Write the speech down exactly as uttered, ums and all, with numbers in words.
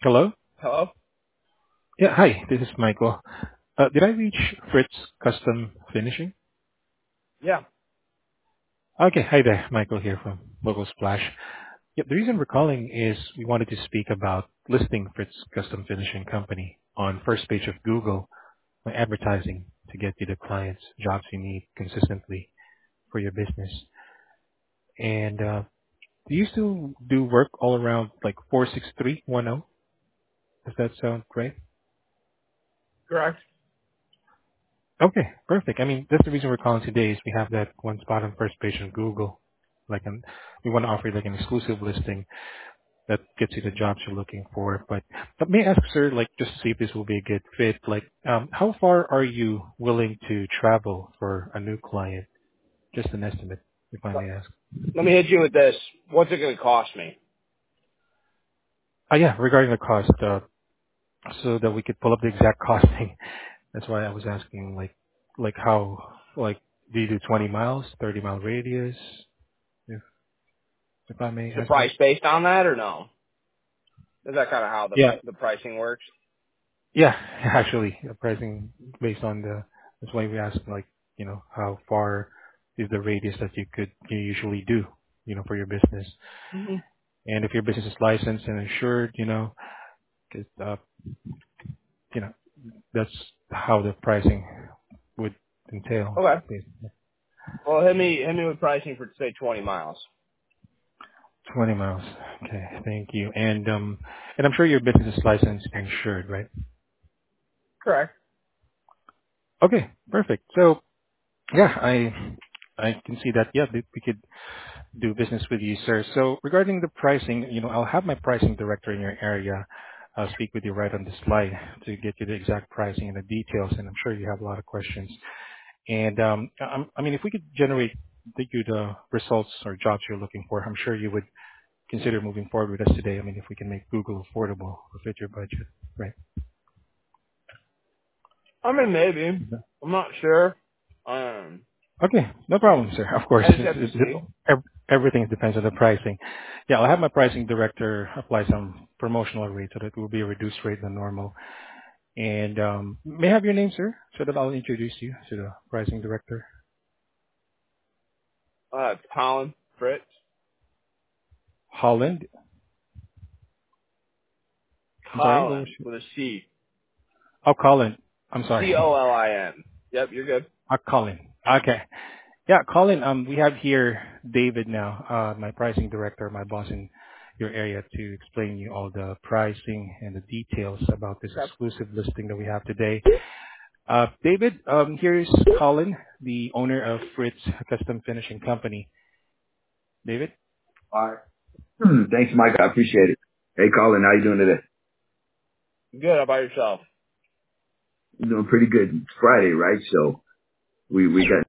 Hello? Hello? Yeah, hi, this is Michael. Uh, did I reach Fritz Custom Finishing? Yeah. Okay, hi there, Michael here from Local Splash. Yeah, the reason we're calling is we wanted to speak about listing Fritz Custom Finishing Company on first page of Google by advertising to get you the clients, jobs you need consistently for your business. And uh, do you still do work all around like four six three one zero? Does that sound right? Correct. Okay, perfect. I mean, that's the reason we're calling today is we have that one spot on first page on Google. Like, an, we want to offer you like an exclusive listing that gets you the jobs you're looking for. But, but may I ask, sir, like, just to see if this will be a good fit, like, um, how far are you willing to travel for a new client? Just an estimate, if I may ask. Let me hit you with this. What's it going to cost me? Oh yeah, regarding the cost, uh, so that we could pull up the exact costing. That's why I was asking, like, like how, like, do you do twenty miles, thirty mile radius? If, if I may Is the ask that. price based on that or no? Is that kind of how the, Yeah, the pricing works? yeah, actually, uh, pricing based on the, that's why we ask, like, you know, how far is the radius that you could you usually do, you know, for your business. hmm And if your business is licensed and insured, you know, 'cause, uh, you know, that's how the pricing would entail, Okay. basically. Well, hit me, hit me with pricing for, say, twenty miles. twenty miles. Okay, thank you. And, um, and I'm sure your business is licensed and insured, right? Correct. Okay, perfect. So, yeah, I, I can see that, yeah, we we could do business with you, sir. So regarding the pricing, you know, I'll have my pricing director in your area uh, speak with you right on the slide to get you the exact pricing and the details, and I'm sure you have a lot of questions. And um, I'm- I mean, if we could generate the, you the results or jobs you're looking for, I'm sure you would consider moving forward with us today. I mean, if we can make Google affordable to fit your budget, right? I mean, maybe. Mhm. I'm not sure. Um, Okay, no problem, sir. Of course, I just it's, have to it's, see. ev- everything depends on the pricing. Yeah, I'll have my pricing director apply some promotional rate so that it will be a reduced rate than normal. And um, may I have your name, sir, so that I'll introduce you to the pricing director? Uh, Colin Fritz. Holland. I'm sorry, what was Colin your... with a C. Oh, Colin. I'm sorry. C O L I N. Yep, you're good. Uh, Colin. Okay. Yeah, Colin, um, we have here David now, uh, my pricing director, my boss in your area, to explain you all the pricing and the details about this Okay. exclusive listing that we have today. Uh, David, um, here's Colin, the owner of Fritz Custom Finishing Company. David? All right. Hmm, thanks, Mike. I appreciate it. Hey, Colin, how you doing today? Good. How about yourself? I'm doing pretty good. It's Friday, right? So we we got